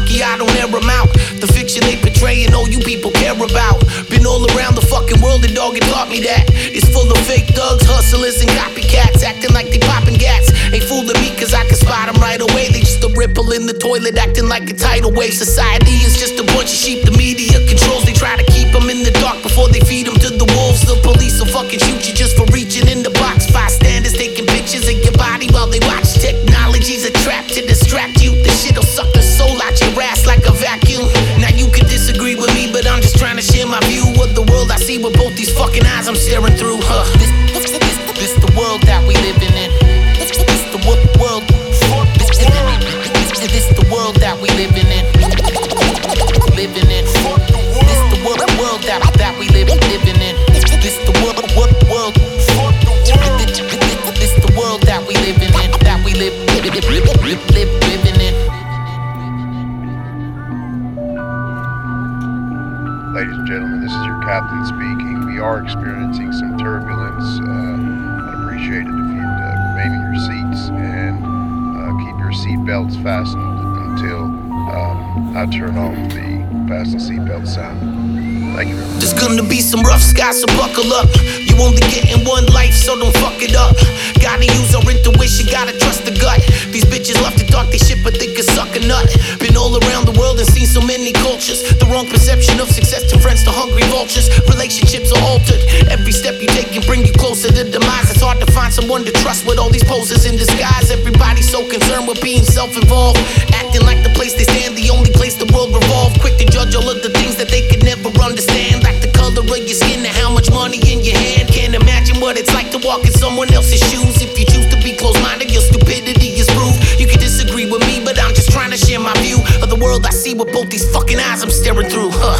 lucky I don't air them out. The fiction they portray and all you people care about. Been all around the fucking world and dog, it taught me that. It's full of fake thugs, hustlers, and copycats, acting like they popping gats. Ain't fooling me cause I can spot them right away. They just a ripple in the toilet, acting like a tidal wave. Society is just a bunch of sheep the media controls. They try to keep them in the dark before they feed them to the wolves. The police will fucking shoot you just for reaching in the box. Bystanders taking pictures of your body while they watch. Technology's a trap to distract you. This shit'll suck the soul out your ass like a vacuum. Now you can disagree with me, but I'm just trying to share my view of the world I see with both these fucking eyes I'm staring through. This the world that we living in. This the world. This the world that we living in. Living in. This the world that we living in. This the world. This the world that we living in. That we living in. Ladies and gentlemen, this is your captain speaking. We are experiencing some turbulence. I'd appreciate it if you'd remain in your seats and keep your seat belts fastened until I turn on the fasten seatbelt sound. Thank you very much. There's gonna be some rough skies, so buckle up. You only getting one life, so don't fuck it up. Gotta use our intuition, gotta trust the gut. These bitches love to talk they shit, but they can suck a nut. Been all around the world and seen so many cultures. The wrong perception of success to friends to hungry vultures. Relationships are altered. Every step you take can bring you closer to demise. It's hard to find someone to trust with all these poses in disguise. Everybody's so concerned with being self-involved, acting like the place they stand, the only place the world revolves. Quick to judge all of the things that they could never understand, like the color of your skin and how much money in your hand. Can't imagine what it's like to walk in someone else's shoes. If you choose to be close-minded, your stupidity is proof. You can disagree with me, but I'm just trying to share my view of the world I see with both these fucking eyes I'm staring through.